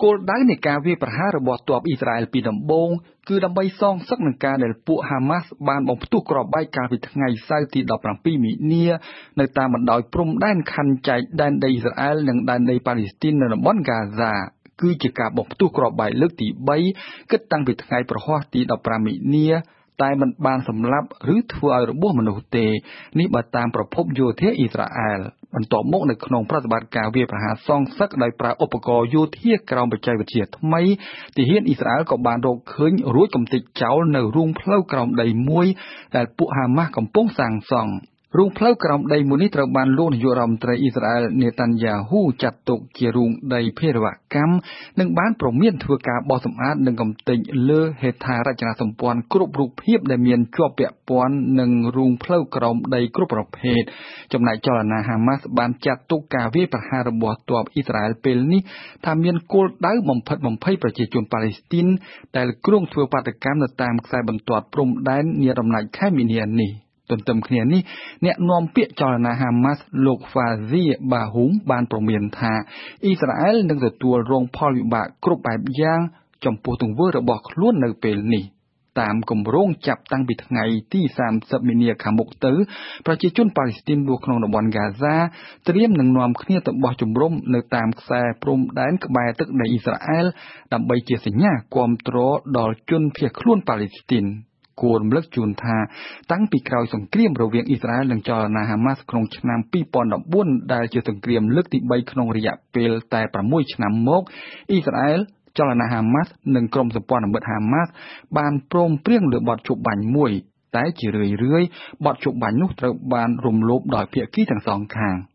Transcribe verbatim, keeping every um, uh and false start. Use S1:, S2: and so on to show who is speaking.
S1: គោលដៅនៃការវាយប្រហាររបស់ទ័ពអ៊ីស្រាអែលពីដំបូងគឺដើម្បីសងសឹកនឹងការដែលពួកហាម៉ាស់បានបំផ្ទុះគ្រាប់បែកកាលពីថ្ងៃសៅរ៍ទីដប់ប្រាំពីរមីនានៅតាមបណ្ដោយព្រំដែនខណ្ឌចែកដែនដីអ៊ីស្រាអែលនិងដែនដីប៉ាឡេស្ទីននៅតំបន់ហ្គាហ្សាគឺជាការបំផ្ទុះគ្រាប់បែកលើកទីបីគិតតាំងពីថ្ងៃប្រហ័សទីដប់ប្រាំមីនាតែមិនបានសម្លាប់ឬធ្វើឲ្យរបួសមនុស្សទេនេះបើតាមប្រភពយោធាអ៊ីស្រាអែលបន្ទាប់មកនៅក្នុងប្រតិបត្តិការវាយប្រហារសងសឹកដោយប្រើឧបករណ៍យោធាក្រោមបច្ចេកវិទ្យាថ្មីទាហានអ៊ីស្រាអែលក៏បានរកឃើញរួចកំទេចចោលនៅរូងផ្លូវក្រោមដីមួយដែលពួកហាម៉ាស់កំពុងសាងសង់រូងផ្លូវក្រោមដីមួយនេះត្រូវបានលោកនាយករដ្ឋមន្ត្រីអ៊ីស្រាអែលនេតាន់យ៉ាហ៊ូចាត់ទុកជារូងដីភេរវកម្មនិងបានប្រមានធ្វើការបោសសម្អាតនិងកំទេចលើហេដ្ឋារចនាសម្ព័ន្ធគ្រប់រូបភាពដែលមានជាប់ពាក់ព័ន្ធនឹងរូងផ្លូវក្រោមដីគ្រប់ប្រភេទចំណែកចលនាហាម៉ាស់បានចាត់ទុកការវាយប្រហាររបស់ទ័ពអ៊ីស្រាអែលពេលនេះថាមានគោលដៅបំផិតបំភ័យប្រជាជនប៉ាឡេស្ទីនដែលគ្រោងធ្វើបាតកម្មនៅតាមខ្សែបន្ទាត់ព្រំដែននារំណាច់ខែមីនានេះទន្ទឹមគ្នានេះអ្នកនាំពាក្យចលនាហាម៉ាស់លោកហ្វាហ្ស៊ីបាហ៊ូមបានប្រមានថាអ៊ីស្រាអែលនឹងទទួលរងផលវិបាកគ្រប់បែបយ៉ាងចំពោះទង្វើរបស់ខ្លួននៅពេលនេះតាមគម្រោងចាប់តាំងពីថ្ងៃទីសាមសិបមីនាខាងមុខទៅប្រជាជនប៉ាឡេស្ទីនរស់ក្នុងតំបន់ហ្គាហ្សាត្រៀមនឹងនាំគ្នាទៅបោះជំរំនៅតាមខ្សែព្រំដែនក្បែរទឹកដីអ៊ីស្រាអែលដើម្បីជាសញ្ញាគាំទ្រដល់ជនភៀសខ្លួនប៉ាឡេស្ទីនគួររំលឹកជូនថាតាំងពីក្រោយសង្គ្រាមរវាងអ៊ីស្រាអែលនិងចលនាហាម៉ាស់ក្នុងឆ្នាំពីរពាន់ដប់បួនដែលជាសង្គ្រាមលើកទីបីក្នុងរយៈពេលតែប្រាំមួយឆ្នាំមកអ៊ីស្រាអែលចលនាហាម៉ាស់និងក្រុមសម្ព័ន្ធមិត្តហាម៉ាស់បានព្រមព្រៀងលើបទជប់បាញ់មួយតែជារឿយៗបទជប់បាញ់នោះត្រូវបានរំលោភដោយភាគីទាំងសងខាង